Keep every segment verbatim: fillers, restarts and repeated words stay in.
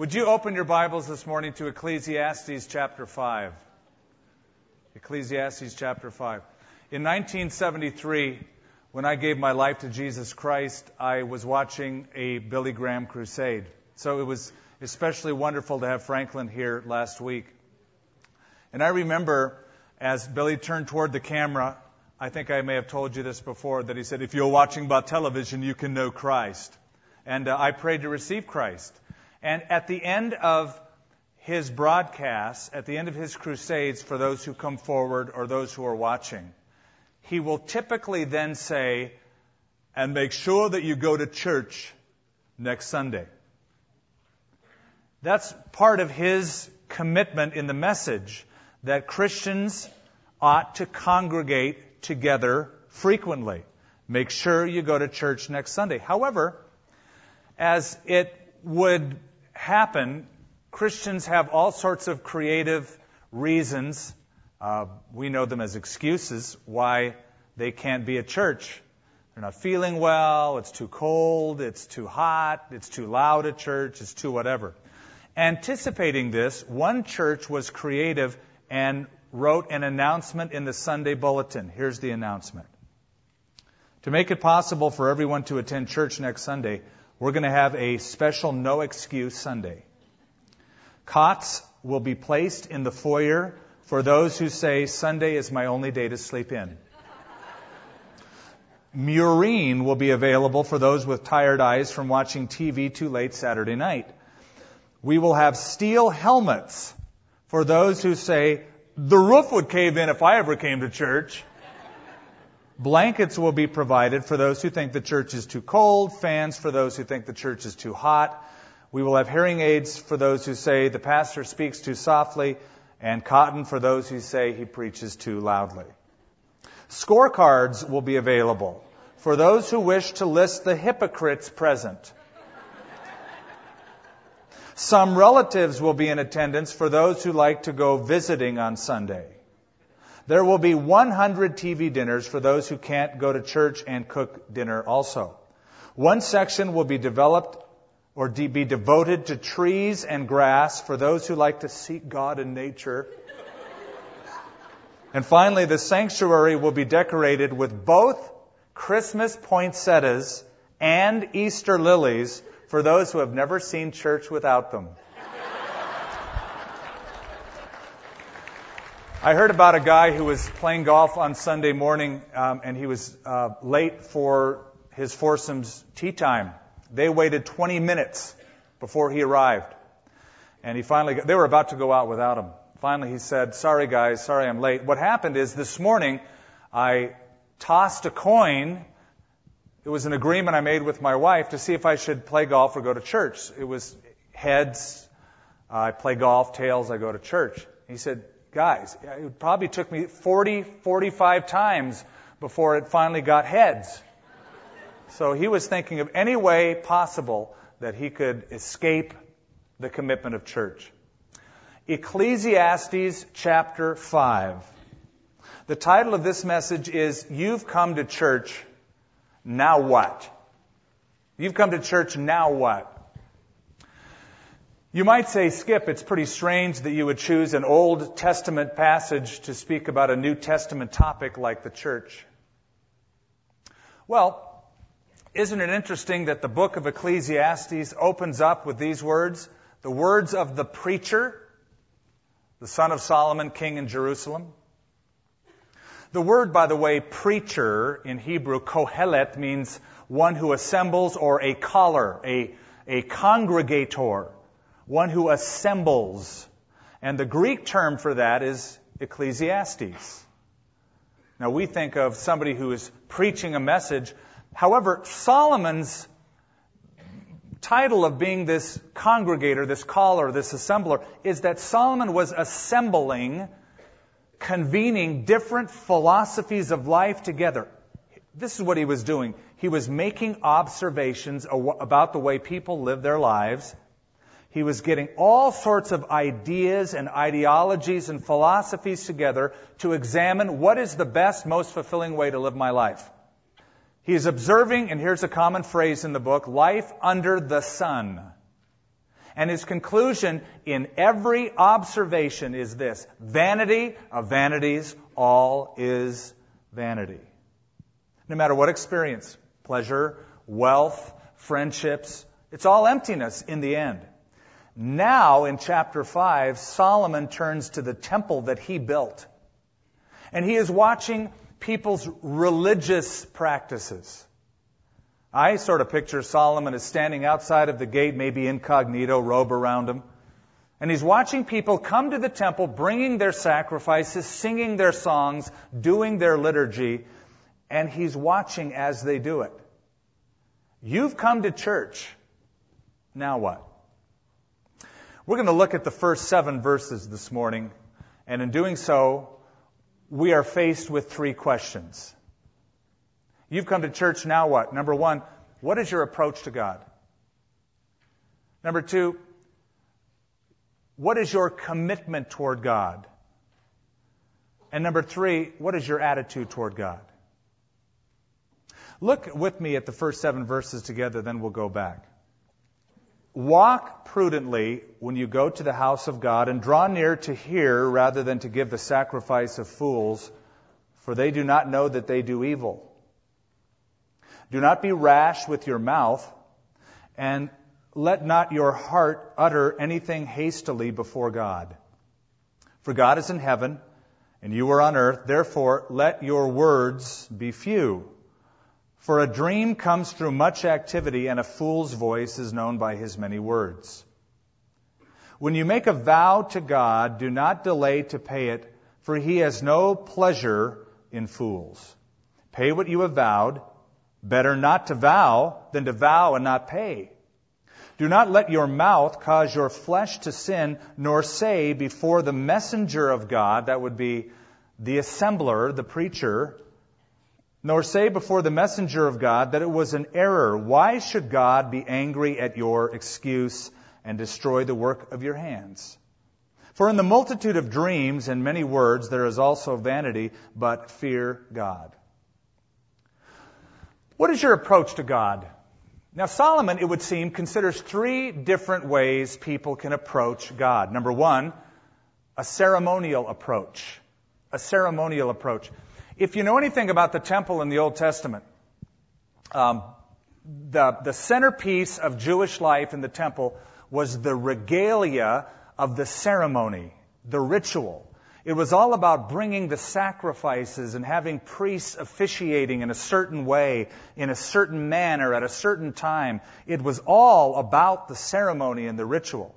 Would you open your Bibles this morning to Ecclesiastes chapter five? Ecclesiastes chapter five. In nineteen seventy-three, when I gave my life to Jesus Christ, I was watching a Billy Graham crusade. So it was especially wonderful to have Franklin here last week. And I remember as Billy turned toward the camera, I think I may have told you this before, that he said, if you're watching by television, you can know Christ. And uh, I prayed to receive Christ. And at the end of his broadcasts, at the end of his crusades, for those who come forward or those who are watching, he will typically then say, and make sure that you go to church next Sunday. That's part of his commitment in the message, that Christians ought to congregate together frequently. Make sure you go to church next Sunday. However, as it would happen, Christians have all sorts of creative reasons. Uh, we know them as excuses why they can't be at church. They're not feeling well, it's too cold, it's too hot, it's too loud at church, it's too whatever. Anticipating this, one church was creative and wrote an announcement in the Sunday Bulletin. Here's the announcement. To make it possible for everyone to attend church next Sunday, we're going to have a special no-excuse Sunday. Cots will be placed in the foyer for those who say, Sunday is my only day to sleep in. Murine will be available for those with tired eyes from watching T V too late Saturday night. We will have steel helmets for those who say, the roof would cave in if I ever came to church. Blankets will be provided for those who think the church is too cold, fans for those who think the church is too hot. We will have hearing aids for those who say the pastor speaks too softly, and cotton for those who say he preaches too loudly. Scorecards will be available for those who wish to list the hypocrites present. Some relatives will be in attendance for those who like to go visiting on Sunday. There will be one hundred T V dinners for those who can't go to church and cook dinner also. One section will be developed or de- be devoted to trees and grass for those who like to seek God in nature. And finally, the sanctuary will be decorated with both Christmas poinsettias and Easter lilies for those who have never seen church without them. I heard about a guy who was playing golf on Sunday morning, um, and he was uh, late for his foursome's tee time. They waited twenty minutes before he arrived. And he finally, got, they were about to go out without him. Finally, he said, sorry guys, sorry I'm late. What happened is this morning, I tossed a coin. It was an agreement I made with my wife to see if I should play golf or go to church. It was heads, uh, I play golf, tails, I go to church. He said, guys, it probably took me forty, forty-five times before it finally got heads. So he was thinking of any way possible that he could escape the commitment of church. Ecclesiastes chapter five. The title of this message is, You've Come to Church, Now What? You've come to church, now what? You might say, Skip, it's pretty strange that you would choose an Old Testament passage to speak about a New Testament topic like the church. Well, isn't it interesting that the book of Ecclesiastes opens up with these words, the words of the preacher, the son of Solomon, king in Jerusalem? The word, by the way, preacher in Hebrew, kohelet, means one who assembles, or a caller, a, a congregator. One who assembles. And the Greek term for that is Ecclesiastes. Now we think of somebody who is preaching a message. However, Solomon's title of being this congregator, this caller, this assembler, is that Solomon was assembling, convening different philosophies of life together. This is what he was doing. He was making observations about the way people live their lives. He was getting all sorts of ideas and ideologies and philosophies together to examine what is the best, most fulfilling way to live my life. He is observing, and here's a common phrase in the book, life under the sun. And his conclusion in every observation is this: vanity of vanities, all is vanity. No matter what experience, pleasure, wealth, friendships, it's all emptiness in the end. Now, in chapter five, Solomon turns to the temple that he built. And he is watching people's religious practices. I sort of picture Solomon as standing outside of the gate, maybe incognito, robe around him. And he's watching people come to the temple, bringing their sacrifices, singing their songs, doing their liturgy. And he's watching as they do it. You've come to church. Now what? We're going to look at the first seven verses this morning. And in doing so, we are faced with three questions. You've come to church, now what? Number one, what is your approach to God? Number two, what is your commitment toward God? And number three, what is your attitude toward God? Look with me at the first seven verses together, then we'll go back. Walk prudently when you go to the house of God, and draw near to hear rather than to give the sacrifice of fools, for they do not know that they do evil. Do not be rash with your mouth, and let not your heart utter anything hastily before God. For God is in heaven, and you are on earth, therefore let your words be few. For a dream comes through much activity, and a fool's voice is known by his many words. When you make a vow to God, do not delay to pay it, for he has no pleasure in fools. Pay what you have vowed. Better not to vow than to vow and not pay. Do not let your mouth cause your flesh to sin, nor say before the messenger of God, that would be the assembler, the preacher, nor say before the messenger of God that it was an error. Why should God be angry at your excuse and destroy the work of your hands? For in the multitude of dreams and many words there is also vanity, but fear God. What is your approach to God? Now, Solomon, it would seem, considers three different ways people can approach God. Number one, a ceremonial approach. A ceremonial approach. If you know anything about the temple in the Old Testament, um, the, the centerpiece of Jewish life in the temple was the regalia of the ceremony, the ritual. It was all about bringing the sacrifices and having priests officiating in a certain way, in a certain manner, at a certain time. It was all about the ceremony and the ritual.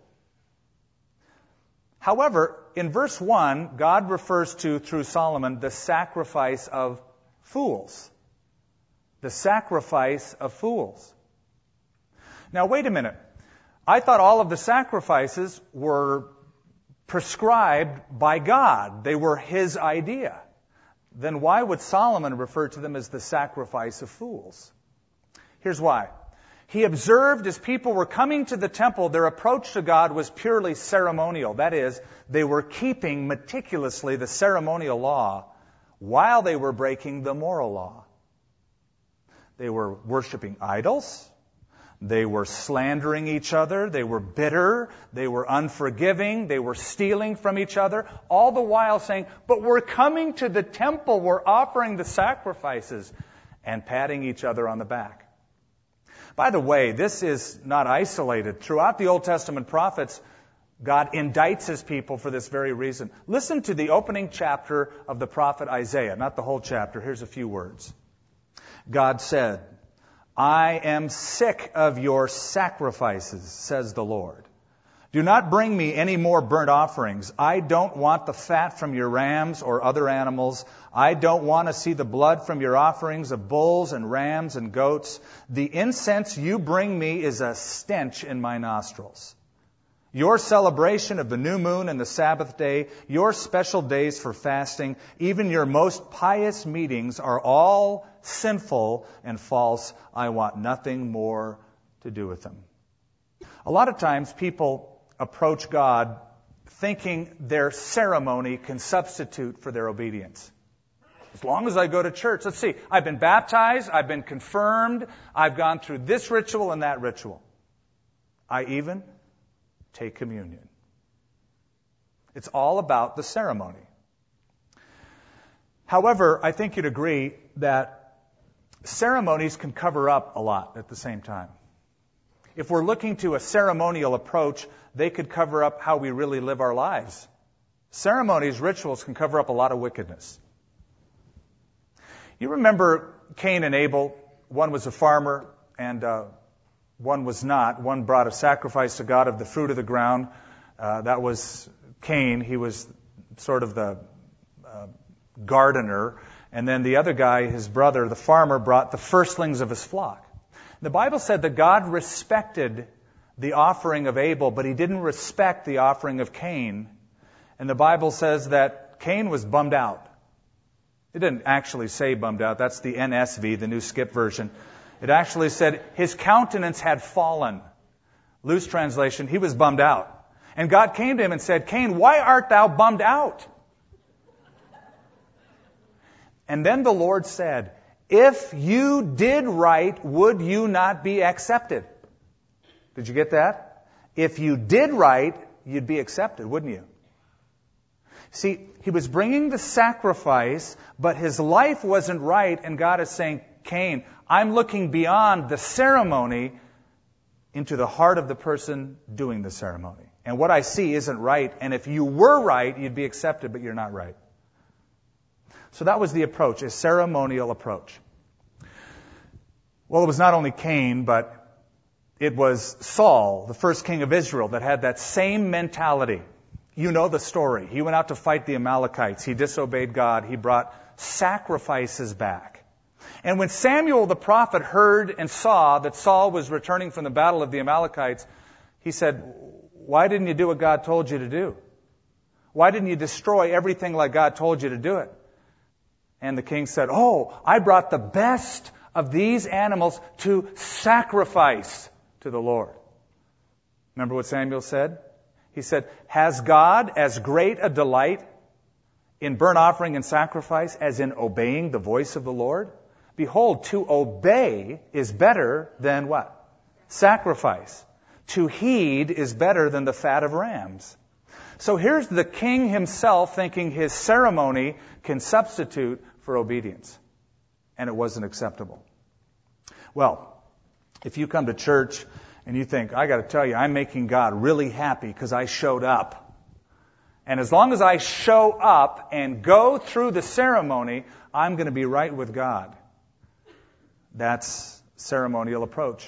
However, in verse one, God refers to, through Solomon, the sacrifice of fools. The sacrifice of fools. Now, wait a minute. I thought all of the sacrifices were prescribed by God. They were his idea. Then why would Solomon refer to them as the sacrifice of fools? Here's why. He observed as people were coming to the temple, their approach to God was purely ceremonial. That is, they were keeping meticulously the ceremonial law while they were breaking the moral law. They were worshiping idols. They were slandering each other. They were bitter. They were unforgiving. They were stealing from each other. All the while saying, but we're coming to the temple. We're offering the sacrifices, and patting each other on the back. By the way, this is not isolated. Throughout the Old Testament prophets, God indicts his people for this very reason. Listen to the opening chapter of the prophet Isaiah. Not the whole chapter. Here's a few words. God said, I am sick of your sacrifices, says the Lord. Do not bring me any more burnt offerings. I don't want the fat from your rams or other animals. I don't want to see the blood from your offerings of bulls and rams and goats. The incense you bring me is a stench in my nostrils. Your celebration of the new moon and the Sabbath day, your special days for fasting, even your most pious meetings are all sinful and false. I want nothing more to do with them. A lot of times people approach God thinking their ceremony can substitute for their obedience. As long as I go to church, let's see, I've been baptized, I've been confirmed, I've gone through this ritual and that ritual. I even take communion. It's all about the ceremony. However, I think you'd agree that ceremonies can cover up a lot at the same time. If we're looking to a ceremonial approach, they could cover up how we really live our lives. Ceremonies, rituals can cover up a lot of wickedness. You remember Cain and Abel? One was a farmer and uh, one was not. One brought a sacrifice to God of the fruit of the ground. Uh, that was Cain. He was sort of the uh, gardener. And then the other guy, his brother, the farmer, brought the firstlings of his flock. The Bible said that God respected the offering of Abel, but he didn't respect the offering of Cain. And the Bible says that Cain was bummed out. It didn't actually say bummed out. That's the N S V, the New Skip version. It actually said his countenance had fallen. Loose translation, he was bummed out. And God came to him and said, Cain, why art thou bummed out? And then the Lord said, if you did right, would you not be accepted? Did you get that? If you did right, you'd be accepted, wouldn't you? See, he was bringing the sacrifice, but his life wasn't right, and God is saying, Cain, I'm looking beyond the ceremony into the heart of the person doing the ceremony. And what I see isn't right, and if you were right, you'd be accepted, but you're not right. So that was the approach, a ceremonial approach. Well, it was not only Cain, but it was Saul, the first king of Israel, that had that same mentality. You know the story. He went out to fight the Amalekites. He disobeyed God. He brought sacrifices back. And when Samuel the prophet heard and saw that Saul was returning from the battle of the Amalekites, he said, why didn't you do what God told you to do? Why didn't you destroy everything like God told you to do it? And the king said, oh, I brought the best of these animals to sacrifice to the Lord. Remember what Samuel said? He said, has God as great a delight in burnt offering and sacrifice as in obeying the voice of the Lord? Behold, to obey is better than what? Sacrifice. To heed is better than the fat of rams. So here's the king himself thinking his ceremony can substitute for obedience. And it wasn't acceptable. Well, if you come to church and you think, I got to tell you, I'm making God really happy because I showed up. And as long as I show up and go through the ceremony, I'm going to be right with God. That's ceremonial approach.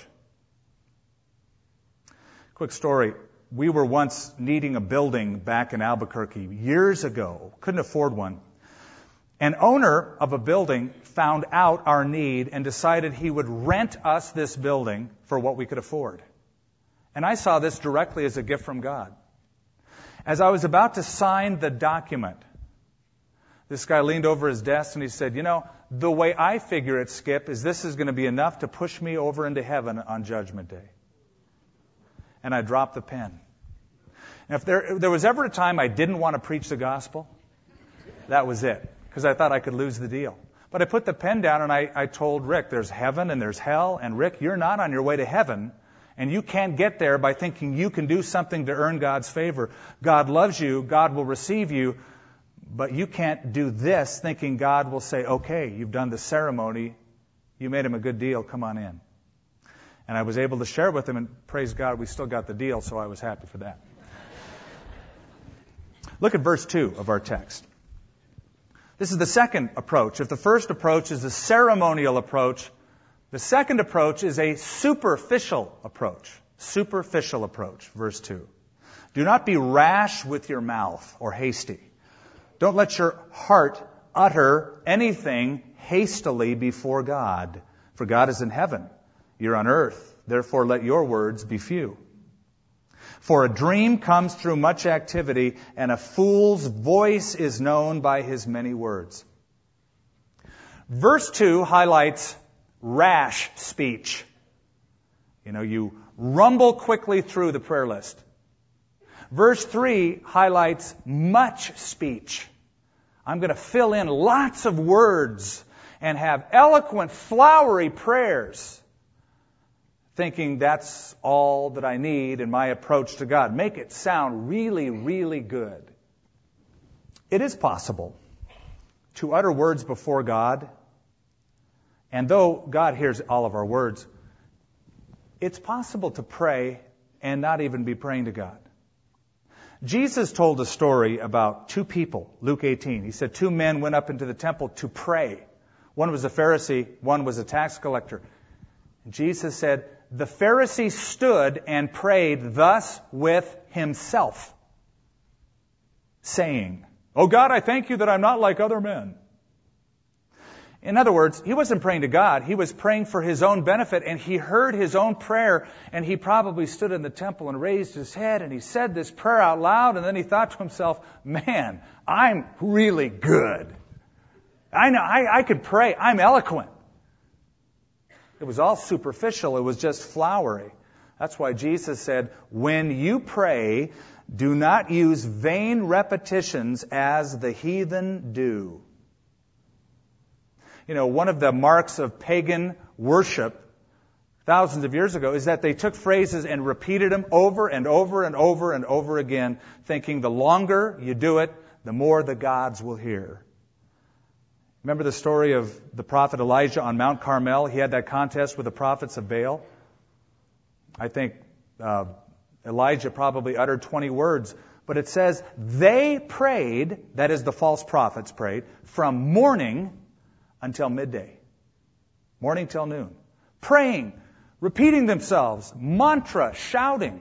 Quick story. We were once needing a building back in Albuquerque years ago. Couldn't afford one. An owner of a building found out our need and decided he would rent us this building for what we could afford. And I saw this directly as a gift from God. As I was about to sign the document, this guy leaned over his desk and he said, you know, the way I figure it, Skip, is this is going to be enough to push me over into heaven on Judgment Day. And I dropped the pen. And if there, if there was ever a time I didn't want to preach the gospel, that was it. Because I thought I could lose the deal. But I put the pen down and I, I told Rick, there's heaven and there's hell. And Rick, you're not on your way to heaven. And you can't get there by thinking you can do something to earn God's favor. God loves you. God will receive you. But you can't do this thinking God will say, okay, you've done the ceremony. You made him a good deal. Come on in. And I was able to share with him, and praise God, we still got the deal, so I was happy for that. Look at verse two of our text. This is the second approach. If the first approach is a ceremonial approach, the second approach is a superficial approach. Superficial approach, verse two. Do not be rash with your mouth or hasty. Don't let your heart utter anything hastily before God. For God is in heaven. You're on earth. Therefore let your words be few. For a dream comes through much activity, and a fool's voice is known by his many words. Verse two highlights rash speech. You know, you rumble quickly through the prayer list. Verse three highlights much speech. I'm going to fill in lots of words and have eloquent, flowery prayers. thinking that's all that I need in my approach to God. Make it sound really, really good. It is possible to utter words before God, and though God hears all of our words, it's possible to pray and not even be praying to God. Jesus told a story about two people, Luke eighteen. He said two men went up into the temple to pray. One was a Pharisee, one was a tax collector. Jesus said, the Pharisee stood and prayed thus with himself, saying, "Oh God, I thank you that I'm not like other men." In other words, he wasn't praying to God. He was praying for his own benefit, and he heard his own prayer, and he probably stood in the temple and raised his head, and he said this prayer out loud, and then he thought to himself, man, I'm really good. I know, I, I could pray. I'm eloquent. It was all superficial. It was just flowery. That's why Jesus said, when you pray, do not use vain repetitions as the heathen do. You know, one of the marks of pagan worship thousands of years ago is that they took phrases and repeated them over and over and over and over again, thinking the longer you do it, the more the gods will hear. Remember the story of the prophet Elijah on Mount Carmel? He had that contest with the prophets of Baal. I think uh, Elijah probably uttered twenty words, but it says they prayed, that is the false prophets prayed, from morning until midday. Morning till noon. Praying, repeating themselves, mantra, shouting.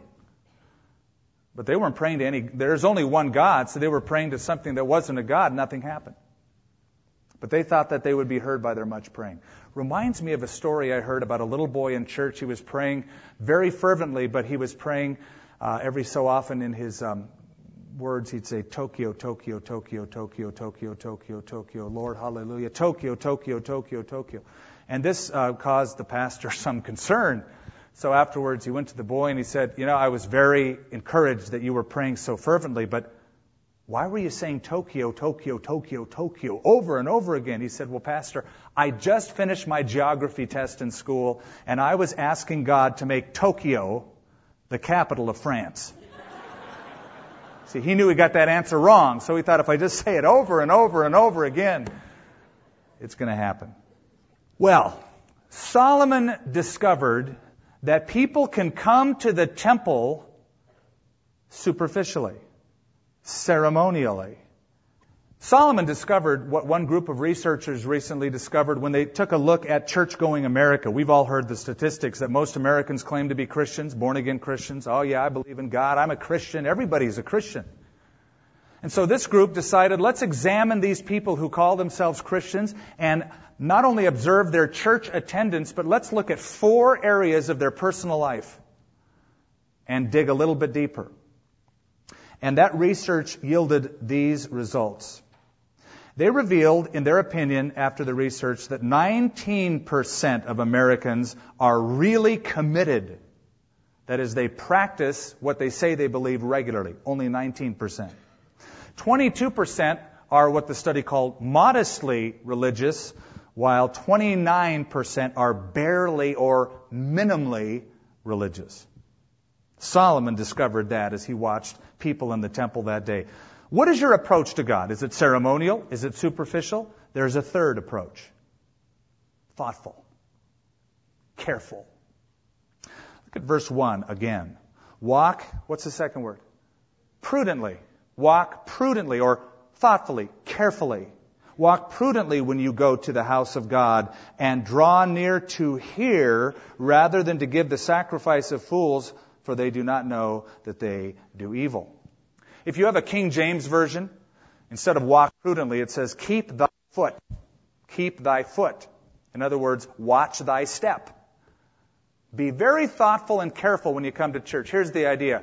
But they weren't praying to any, there's only one God, so they were praying to something that wasn't a God. Nothing happened. But they thought that they would be heard by their much praying. Reminds me of a story I heard about a little boy in church. He was praying very fervently, but he was praying uh, every so often in his um, words. He'd say, Tokyo, Tokyo, Tokyo, Tokyo, Tokyo, Tokyo, Tokyo, Lord, hallelujah, Tokyo, Tokyo, Tokyo, Tokyo. And this uh, caused the pastor some concern. So afterwards he went to the boy and he said, you know, I was very encouraged that you were praying so fervently, but why were you saying Tokyo, Tokyo, Tokyo, Tokyo over and over again? He said, well, Pastor, I just finished my geography test in school, and I was asking God to make Tokyo the capital of France. See, he knew he got that answer wrong, so he thought if I just say it over and over and over again, it's going to happen. Well, Solomon discovered that people can come to the temple superficially, ceremonially. Solomon discovered what one group of researchers recently discovered when they took a look at church-going America. We've all heard the statistics that most Americans claim to be Christians, born-again Christians. Oh yeah, I believe in God. I'm a Christian. Everybody's a Christian. And so this group decided, let's examine these people who call themselves Christians and not only observe their church attendance, but let's look at four areas of their personal life and dig a little bit deeper. And that research yielded these results. They revealed, in their opinion, after the research, that nineteen percent of Americans are really committed. That is, they practice what they say they believe regularly. Only nineteen percent. twenty-two percent are what the study called modestly religious, while twenty-nine percent are barely or minimally religious. Solomon discovered that as he watched people in the temple that day. What is your approach to God? Is it ceremonial? Is it superficial? There's a third approach. Thoughtful. Careful. Look at verse one again. Walk, what's the second word? Prudently. Walk prudently or thoughtfully, carefully. Walk prudently when you go to the house of God and draw near to hear rather than to give the sacrifice of fools, for they do not know that they do evil. If you have a King James version, instead of walk prudently, it says keep thy foot. Keep thy foot. In other words, watch thy step. Be very thoughtful and careful when you come to church. Here's the idea.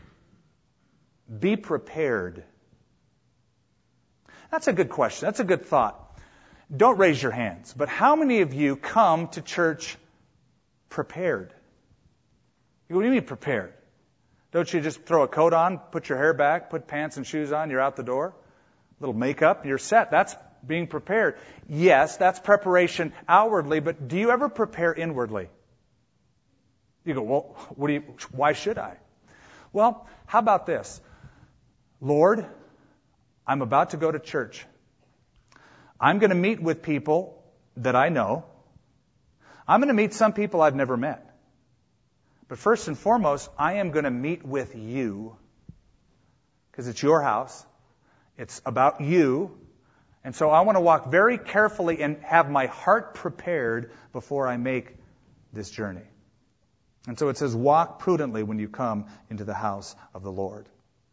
Be prepared. That's a good question. That's a good thought. Don't raise your hands. But how many of you come to church prepared? What do you mean prepared? Don't you just throw a coat on, put your hair back, put pants and shoes on, you're out the door? A little makeup, you're set. That's being prepared. Yes, that's preparation outwardly, but do you ever prepare inwardly? You go, well, what do you, why should I? Well, how about this? Lord, I'm about to go to church. I'm going to meet with people that I know. I'm going to meet some people I've never met. But first and foremost, I am going to meet with you because it's your house. It's about you. And so I want to walk very carefully and have my heart prepared before I make this journey. And so it says, walk prudently when you come into the house of the Lord.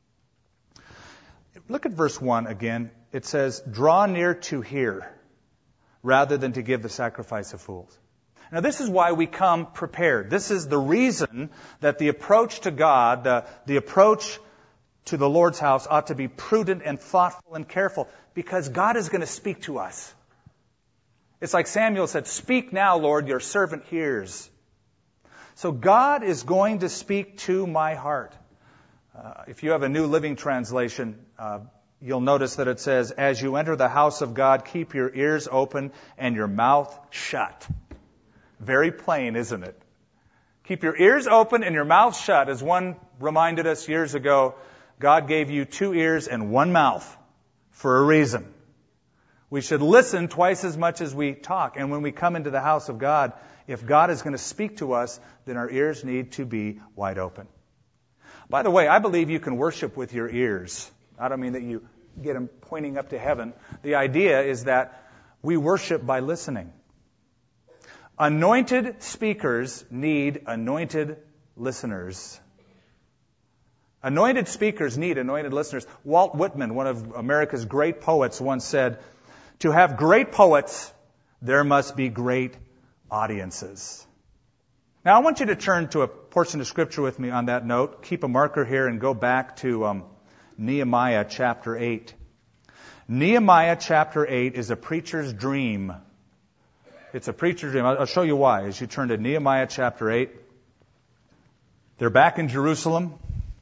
Look at verse one again. It says, draw near to hear rather than to give the sacrifice of fools. Now this is why we come prepared. This is the reason that the approach to God, the, the approach to the Lord's house ought to be prudent and thoughtful and careful, because God is going to speak to us. It's like Samuel said, speak now, Lord, your servant hears. So God is going to speak to my heart. Uh, if you have a New Living Translation, uh, you'll notice that it says, as you enter the house of God, keep your ears open and your mouth shut. Very plain, isn't it? Keep your ears open and your mouth shut. As one reminded us years ago, God gave you two ears and one mouth for a reason. We should listen twice as much as we talk. And when we come into the house of God, if God is going to speak to us, then our ears need to be wide open. By the way, I believe you can worship with your ears. I don't mean that you get them pointing up to heaven. The idea is that we worship by listening. Anointed speakers need anointed listeners. Anointed speakers need anointed listeners. Walt Whitman, one of America's great poets, once said, to have great poets, there must be great audiences. Now, I want you to turn to a portion of Scripture with me on that note. Keep a marker here and go back to um, Nehemiah chapter eight. Nehemiah chapter eight is a preacher's dream. It's a preacher's dream. I'll show you why as you turn to Nehemiah chapter eight. They're back in Jerusalem.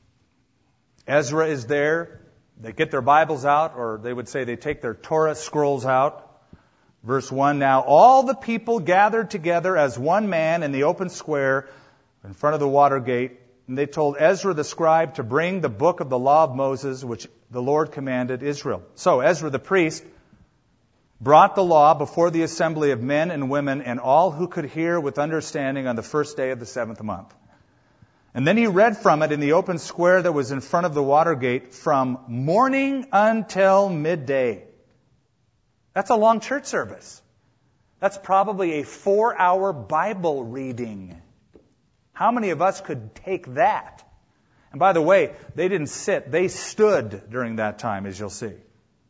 Ezra is there. They get their Bibles out, or they would say they take their Torah scrolls out. Verse one, now all the people gathered together as one man in the open square in front of the water gate, and they told Ezra the scribe to bring the book of the law of Moses, which the Lord commanded Israel. So Ezra the priest brought the law before the assembly of men and women and all who could hear with understanding on the first day of the seventh month. And then he read from it in the open square that was in front of the water gate from morning until midday. That's a long church service. That's probably a four-hour Bible reading. How many of us could take that? And by the way, they didn't sit. They stood during that time, as you'll see.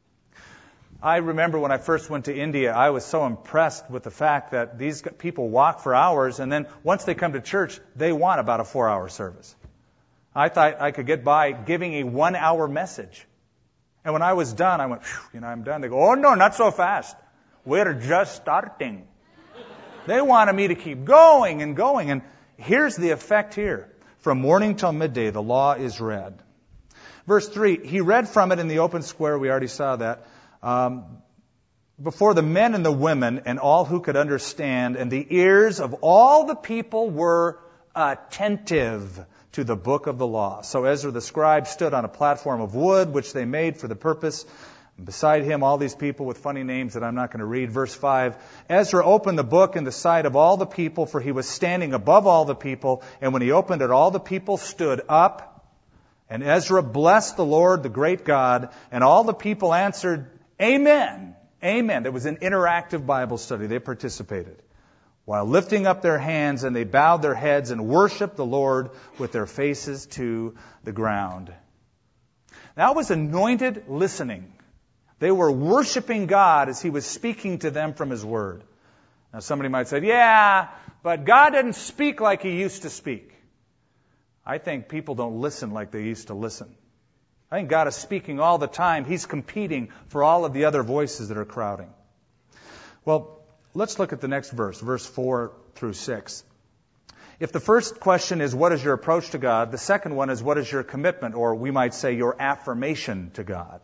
I remember when I first went to India, I was so impressed with the fact that these people walk for hours, and then once they come to church, they want about a four-hour service. I thought I could get by giving a one-hour message. And when I was done, I went, you know, I'm done. They go, oh, no, not so fast. We're just starting. They wanted me to keep going and going. And here's the effect here. From morning till midday, the law is read. Verse three, he read from it in the open square. We already saw that. Um, before the men and the women and all who could understand, and the ears of all the people were attentive to the book of the law. So Ezra the scribe stood on a platform of wood, which they made for the purpose. And beside him, all these people with funny names that I'm not going to read. Verse five, Ezra opened the book in the sight of all the people, for he was standing above all the people. And when he opened it, all the people stood up. And Ezra blessed the Lord, the great God. And all the people answered, Amen. Amen. There was an interactive Bible study. They participated. While lifting up their hands, and they bowed their heads and worshiped the Lord with their faces to the ground. That was anointed listening. They were worshiping God as He was speaking to them from His Word. Now somebody might say, yeah, but God didn't speak like He used to speak. I think people don't listen like they used to listen. I think God is speaking all the time. He's competing for all of the other voices that are crowding. Well, let's look at the next verse, verse four through six. If the first question is, what is your approach to God? The second one is, what is your commitment, or we might say your affirmation to God?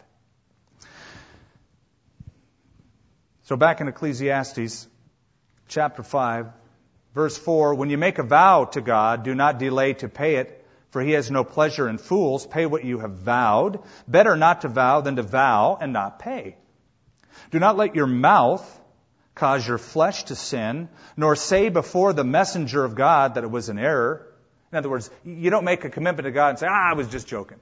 So back in Ecclesiastes, chapter five, Verse four, when you make a vow to God, do not delay to pay it, for he has no pleasure in fools. Pay what you have vowed. Better not to vow than to vow and not pay. Do not let your mouth cause your flesh to sin, nor say before the messenger of God that it was an error. In other words, you don't make a commitment to God and say, ah, I was just joking.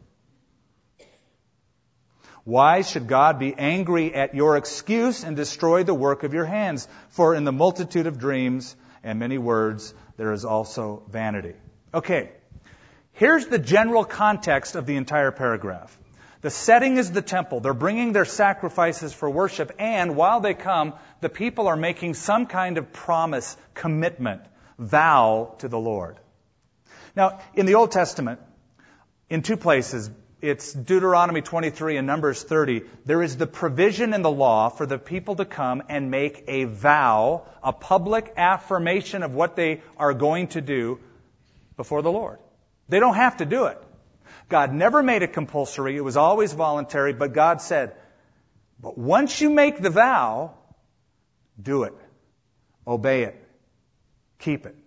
Why should God be angry at your excuse and destroy the work of your hands? For in the multitude of dreams and many words, there is also vanity. Okay, here's the general context of the entire paragraph. The setting is the temple. They're bringing their sacrifices for worship, and while they come, the people are making some kind of promise, commitment, vow to the Lord. Now, in the Old Testament, in two places, it's Deuteronomy twenty-three and Numbers thirty, there is the provision in the law for the people to come and make a vow, a public affirmation of what they are going to do before the Lord. They don't have to do it. God never made it compulsory. It was always voluntary, but God said, but once you make the vow, do it. Obey it. Keep it.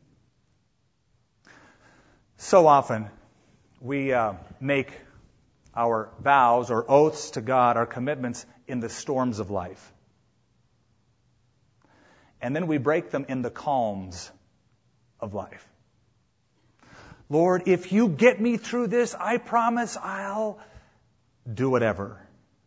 So often, we uh, make our vows or oaths to God, our commitments, in the storms of life. And then we break them in the calms of life. Lord, if you get me through this, I promise I'll do whatever.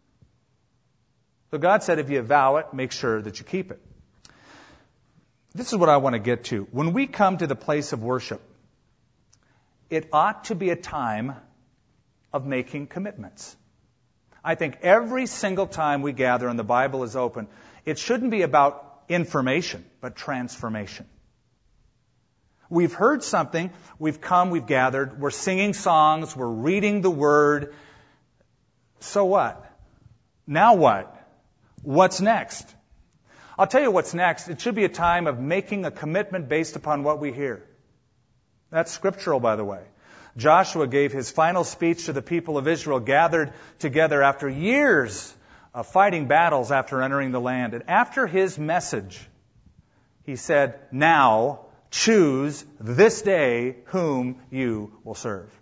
So God said if you vow it, make sure that you keep it. This is what I want to get to. When we come to the place of worship, it ought to be a time of making commitments. I think every single time we gather and the Bible is open, it shouldn't be about information, but transformation. We've heard something, we've come, we've gathered, we're singing songs, we're reading the Word. So what? Now what? What's next? I'll tell you what's next. It should be a time of making a commitment based upon what we hear. That's scriptural, by the way. Joshua gave his final speech to the people of Israel gathered together after years of fighting battles after entering the land. And after his message, he said, now choose this day whom you will serve.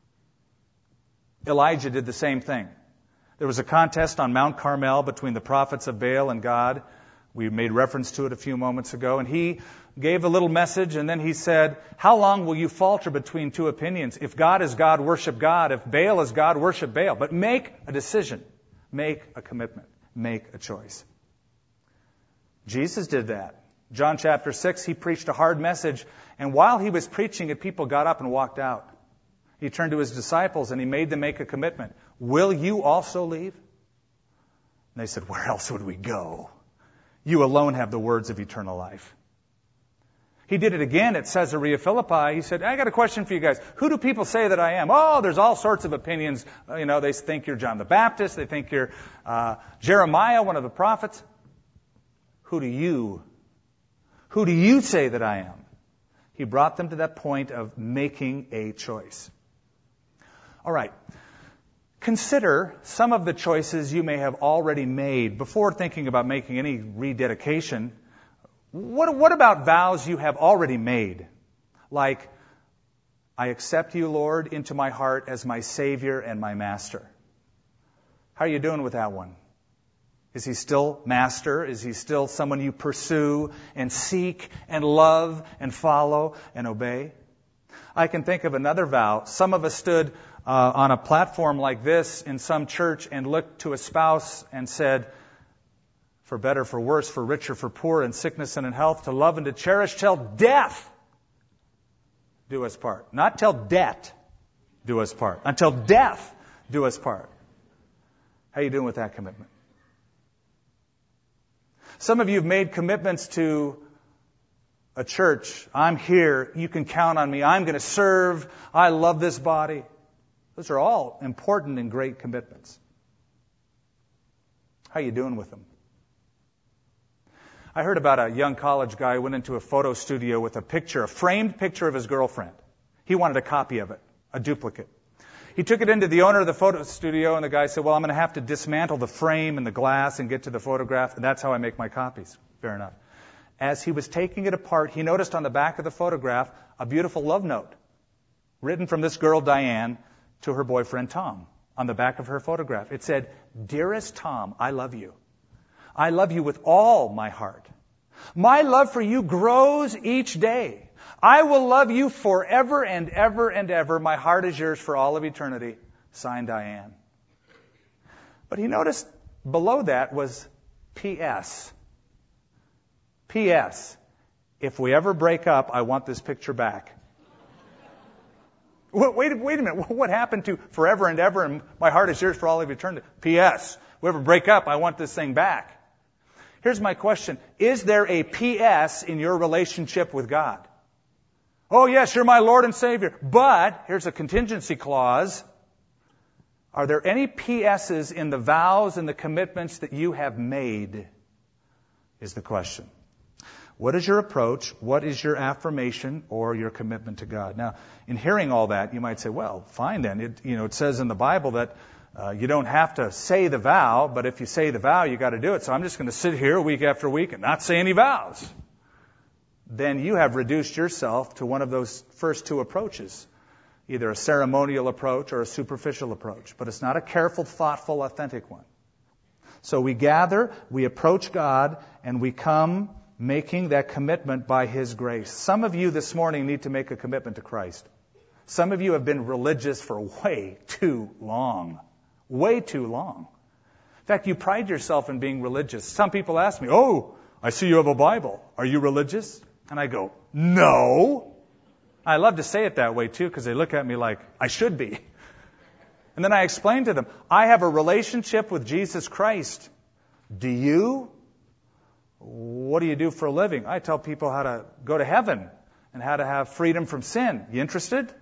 Elijah did the same thing. There was a contest on Mount Carmel between the prophets of Baal and God. We made reference to it a few moments ago. And he gave a little message, and then he said, how long will you falter between two opinions? If God is God, worship God. If Baal is God, worship Baal. But make a decision. Make a commitment. Make a choice. Jesus did that. John chapter six, he preached a hard message, and while he was preaching it, people got up and walked out. He turned to his disciples and he made them make a commitment. Will you also leave? And they said, where else would we go? You alone have the words of eternal life. He did it again at Caesarea Philippi. He said, I got a question for you guys. Who do people say that I am? Oh, there's all sorts of opinions. Uh, you know, they think you're John the Baptist. They think you're uh, Jeremiah, one of the prophets. Who do you, who do you say that I am? He brought them to that point of making a choice. All right. Consider some of the choices you may have already made before thinking about making any rededication. What, what about vows you have already made? Like, I accept you, Lord, into my heart as my Savior and my Master. How are you doing with that one? Is he still Master? Is he still someone you pursue and seek and love and follow and obey? I can think of another vow. Some of us stood uh, on a platform like this in some church and looked to a spouse and said, for better, for worse, for richer, for poor, in sickness and in health, to love and to cherish till death do us part. Not till debt do us part. Until death do us part. How are you doing with that commitment? Some of you have made commitments to a church. I'm here. You can count on me. I'm going to serve. I love this body. Those are all important and great commitments. How are you doing with them? I heard about a young college guy who went into a photo studio with a picture, a framed picture of his girlfriend. He wanted a copy of it, a duplicate. He took it into the owner of the photo studio, and the guy said, well, I'm going to have to dismantle the frame and the glass and get to the photograph, and that's how I make my copies. Fair enough. as he was taking it apart, he noticed on the back of the photograph a beautiful love note written from this girl, Diane, to her boyfriend, Tom, on the back of her photograph. It said, "Dearest Tom, I love you. I love you with all my heart. My love for you grows each day. I will love you forever and ever and ever. My heart is yours for all of eternity. Signed, Diane." But he noticed below that was P S P S If we ever break up, I want this picture back. Wait, wait, wait a minute. What happened to forever and ever and my heart is yours for all of eternity? P S If we ever break up, I want this thing back. Here's my question. Is there a P S in your relationship with God? Oh, yes, you're my Lord and Savior. But, here's a contingency clause. Are there any P S's in the vows and the commitments that you have made? Is the question. What is your approach? What is your affirmation or your commitment to God? Now, in hearing all that, you might say, well, fine then. It, you know, it says in the Bible that uh, you don't have to say the vow, but if you say the vow, you got to do it. So I'm just going to sit here week after week and not say any vows. Then you have reduced yourself to one of those first two approaches, either a ceremonial approach or a superficial approach. But it's not a careful, thoughtful, authentic one. So we gather, we approach God, and we come making that commitment by His grace. Some of you this morning need to make a commitment to Christ. Some of you have been religious for way too long. Way too long. In fact, you pride yourself in being religious. Some people ask me, "Oh, I see you have a Bible. Are you religious?" And I go, "No." I love to say it that way too, because they look at me like I should be. And then I explain to them, I have a relationship with Jesus Christ. Do you? What do you do for a living? I tell people how to go to heaven and how to have freedom from sin. You interested?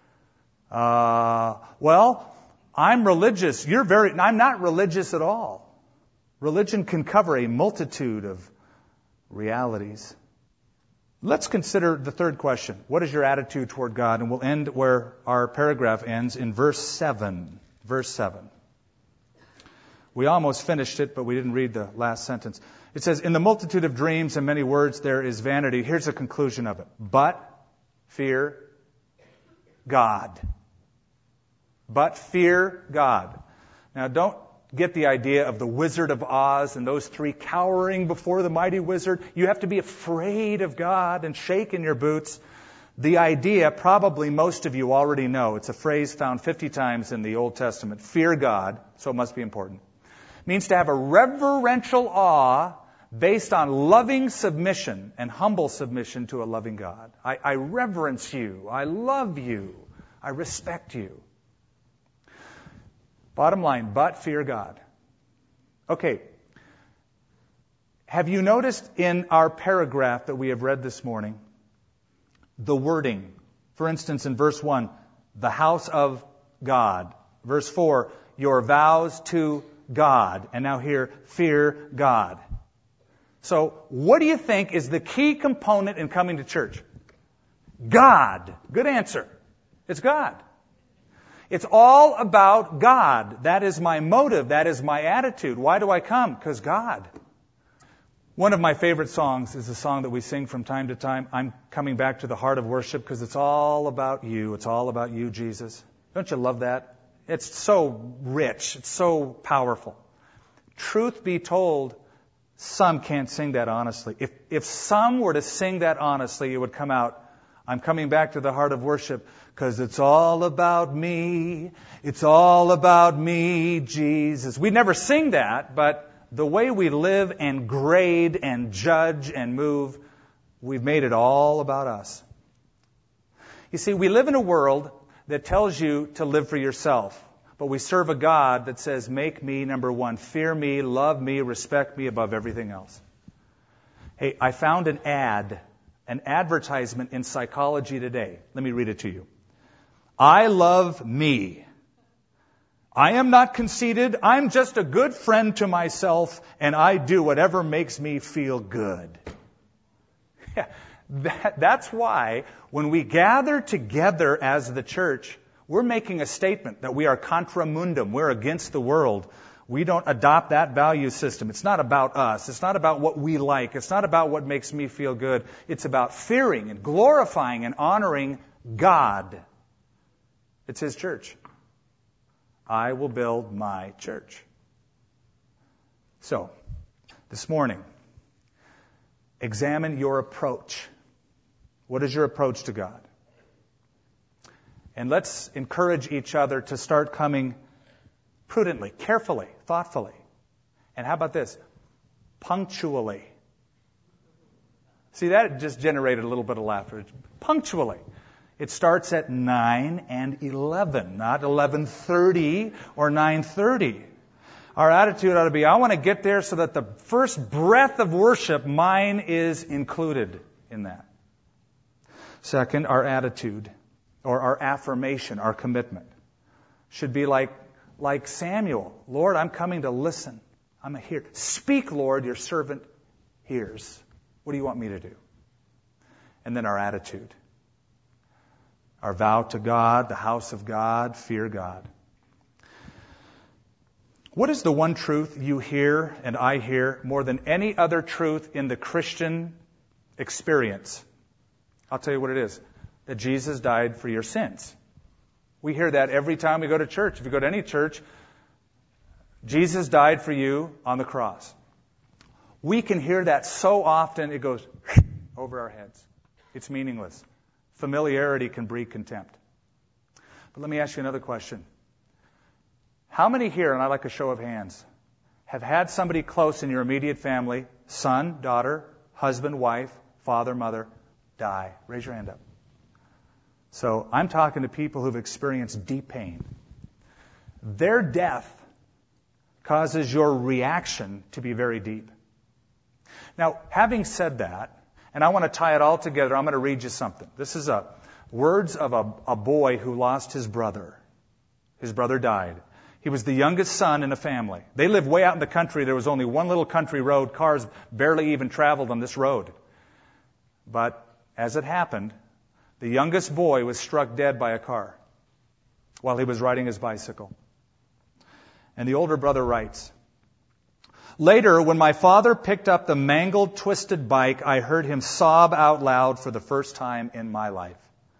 Uh, well, I'm religious. You're very, I'm not religious at all. Religion can cover a multitude of realities. Let's consider the third question. What is your attitude toward God? And we'll end where our paragraph ends in verse seven. Verse seven. We almost finished it, but we didn't read the last sentence. It says, "In the multitude of dreams and many words there is vanity." Here's the conclusion of it. But fear God. But fear God. Now don't get the idea of the Wizard of Oz and those three cowering before the mighty wizard. You have to be afraid of God and shake in your boots. The idea, probably most of you already know. It's a phrase found fifty times in the Old Testament. Fear God, so it must be important. It means to have a reverential awe based on loving submission and humble submission to a loving God. I, I reverence you. I love you. I respect you. Bottom line, but fear God. Okay. Have you noticed in our paragraph that we have read this morning, the wording? For instance, in verse one, the house of God. Verse four, your vows to God. And now here, fear God. So, what do you think is the key component in coming to church? God. Good answer. It's God. It's all about God. That is my motive. That is my attitude. Why do I come? Because God. One of my favorite songs is a song that we sing from time to time. I'm coming back to the heart of worship because it's all about you. It's all about you, Jesus. Don't you love that? It's so rich. It's so powerful. Truth be told, some can't sing that honestly. If if some were to sing that honestly, it would come out, I'm coming back to the heart of worship because it's all about me. It's all about me, Jesus. We never sing that, but the way we live and grade and judge and move, we've made it all about us. You see, we live in a world that tells you to live for yourself. But we serve a God that says, make me number one, fear me, love me, respect me above everything else. Hey, I found an ad, an advertisement in Psychology Today. Let me read it to you. I love me. I am not conceited. I'm just a good friend to myself, and I do whatever makes me feel good. Yeah, that, that's why when we gather together as the church, we're making a statement that we are contra mundum. We're against the world. We don't adopt that value system. It's not about us. It's not about what we like. It's not about what makes me feel good. It's about fearing and glorifying and honoring God. It's His church. I will build my church. So, this morning, examine your approach. What is your approach to God? And let's encourage each other to start coming prudently, carefully, thoughtfully. And how about this? Punctually. See, that just generated a little bit of laughter. Punctually. It starts at nine and eleven, not eleven thirty or nine thirty. Our attitude ought to be, I want to get there so that the first breath of worship, mine is included in that. Second, our attitude, or our affirmation, our commitment, should be like, like Samuel. Lord, I'm coming to listen. I'm a hear. Speak, Lord, your servant hears. What do you want me to do? And then our attitude. Our vow to God, the house of God, fear God. What is the one truth you hear and I hear more than any other truth in the Christian experience? I'll tell you what it is. That Jesus died for your sins. We hear that every time we go to church. If you go to any church, Jesus died for you on the cross. We can hear that so often it goes over our heads. It's meaningless. Familiarity can breed contempt. But let me ask you another question. How many here, and I like a show of hands, have had somebody close in your immediate family, son, daughter, husband, wife, father, mother, die? Raise your hand up. So I'm talking to people who've experienced deep pain. Their death causes your reaction to be very deep. Now, having said that, and I want to tie it all together, I'm going to read you something. This is a words of a, a boy who lost his brother. His brother died. He was the youngest son in a family. They lived way out in the country. There was only one little country road. Cars barely even traveled on this road. But as it happened, the youngest boy was struck dead by a car while he was riding his bicycle. And the older brother writes, later, when my father picked up the mangled, twisted bike, I heard him sob out loud for the first time in my life.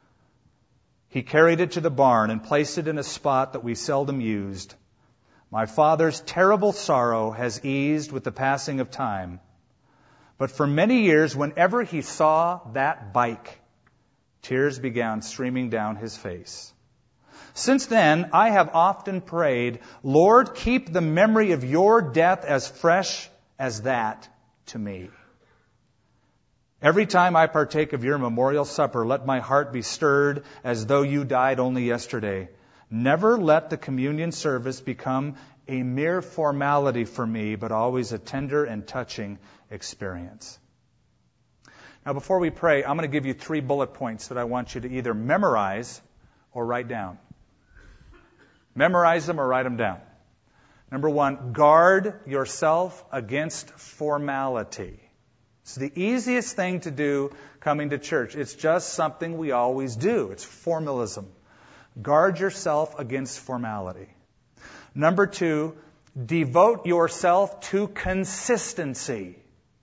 He carried it to the barn and placed it in a spot that we seldom used. My father's terrible sorrow has eased with the passing of time. But for many years, whenever he saw that bike, tears began streaming down his face. Since then, I have often prayed, Lord, keep the memory of your death as fresh as that to me. Every time I partake of your memorial supper, let my heart be stirred as though you died only yesterday. Never let the communion service become a mere formality for me, but always a tender and touching experience. Now, before we pray, I'm going to give you three bullet points that I want you to either memorize or write down. Memorize them or write them down. Number one, guard yourself against formality. It's the easiest thing to do coming to church. It's just something we always do. It's formalism. Guard yourself against formality. Number two, devote yourself to consistency.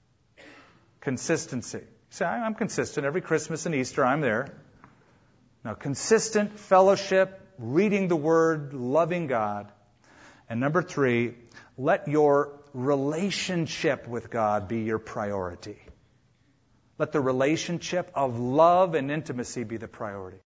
Consistency. Say, I'm consistent. Every Christmas and Easter, I'm there. Now, consistent fellowship, reading the Word, loving God. And number three, let your relationship with God be your priority. Let the relationship of love and intimacy be the priority.